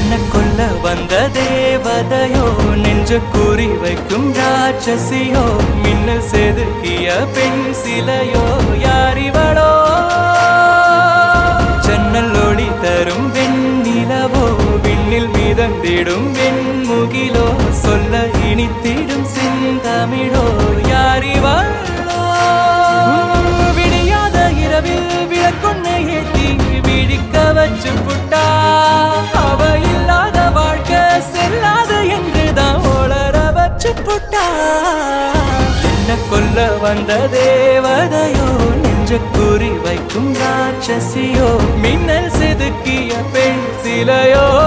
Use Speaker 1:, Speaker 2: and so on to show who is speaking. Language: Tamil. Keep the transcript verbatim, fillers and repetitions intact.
Speaker 1: என்ன கொல்ல வந்த தேவதையோ, நெஞ்ச குறி வைக்கும் ராட்சசியோ, மின்னல் செதுக்கிய பெண் சிலையோ, யாரிவளோ? ஜன்னல் ஒளி தரும் வெண்ணிலவோ, விண்ணில் மிதந்திடும் வெண்முகிலோ, சொல்ல இனித்திடும் செந்தமிழோ, யாரிவளோ? விடியாத இரவில் விளக்கொன்னை ஏத்தி விழிக்க வச்சு புட்டா, அவ இல்லாத வாழ்க்கை செல்லாத என்றுதான் ஒளர வச்சு புட்டா. என்ன கொல்ல வந்த தேவதையோ, நெஞ்ச குறி வைக்கும் ராட்சசியோ, மின்னல் செதுக்கிய பெண் சிலையோ.